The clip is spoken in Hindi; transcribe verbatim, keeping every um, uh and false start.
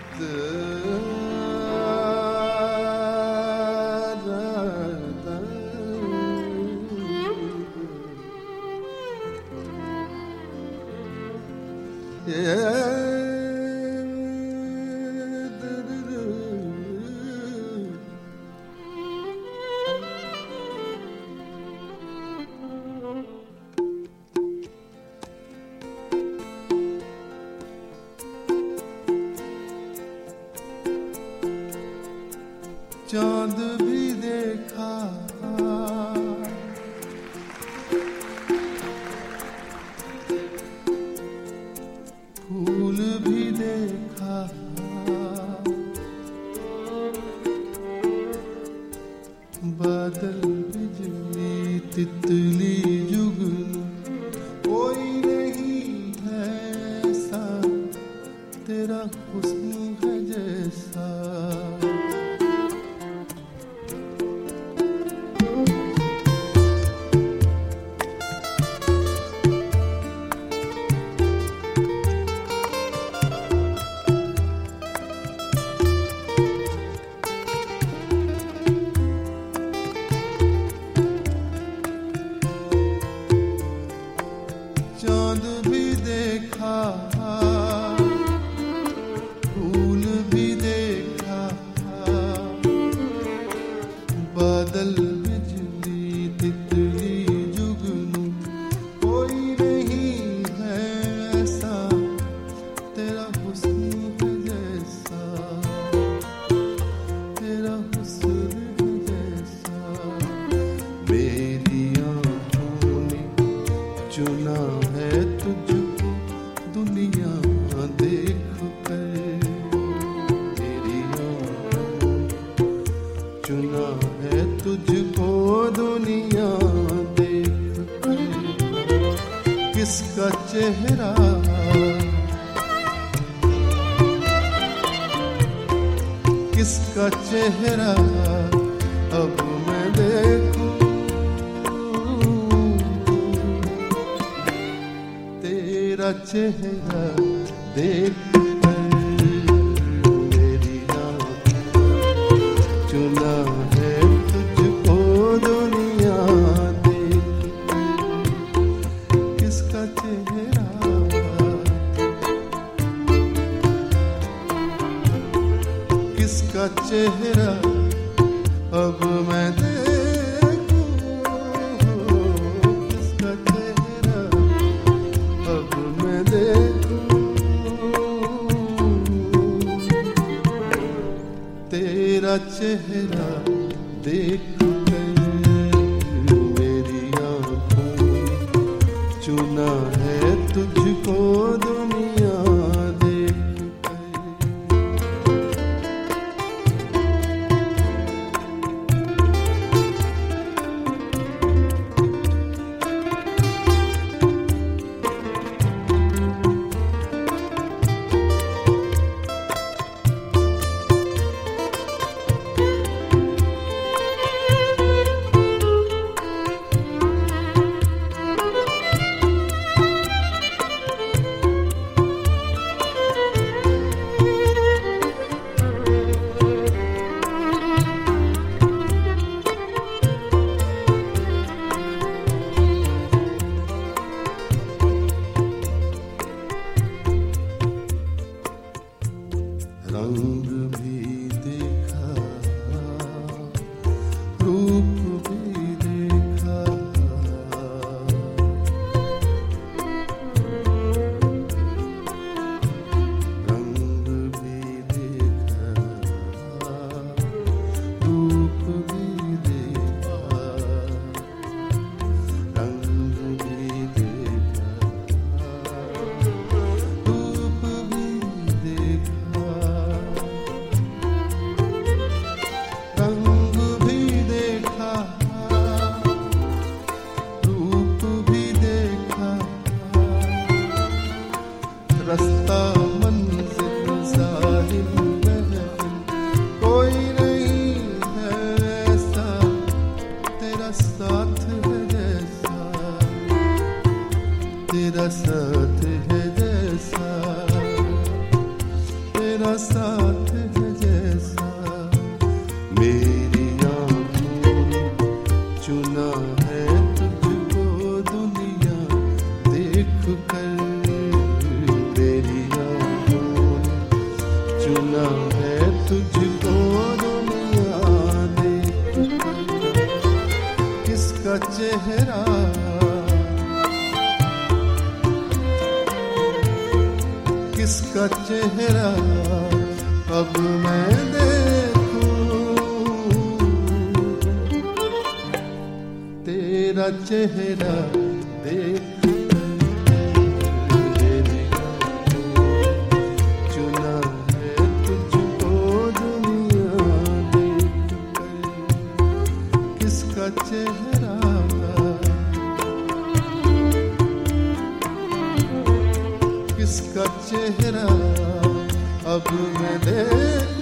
चांद भी देखा, फूल भी देखा, बादल बिजली तितली जुगनू, कोई नहीं है ऐसा तेरा हुस्न है जैसा। चांद भी देखा, फूल भी देखा, बादल बिजली तितली जुगनू, कोई नहीं है ऐसा तेरा हुस्न है जैसा, तेरा हुस्न है जैसा। मेरी आँखों ने चुना है तुझको दुनिया देख कर, तेरी आँखों चुना है तुझको दुनिया देख कर। किसका चेहरा किसका चेहरा अब मैं देखूं, तेरा चेहरा देख कर मेरी आँखों चुना है तुझको दुनिया देख कर। किसका चेहरा किसका चेहरा अब मैं देखूं, किसका चेहरा अब मैं देखूं, तेरा चेहरा देख कर मेरी आँखों चुना है तुझको दुनिया देख कर। रंग भी देखा, रूप भी देखा, रंग भी देखा, रूप भी देखा, रंग भी देखा, रूप भी देखा, रंग भी देखा, रूप भी देखा, रास्ता मंजिल साहिल महफिल, कोई नहीं है ऐसा तेरा साथ है जैसा, तेरा साथ है जैसा, तेरा साथ चेहरा, किसका चेहरा अब मैं देखूं, तेरा चेहरा देख चुना है तुझको दुनिया देख कर, किसका चेहरा, किसका चेहरा अब मैं देख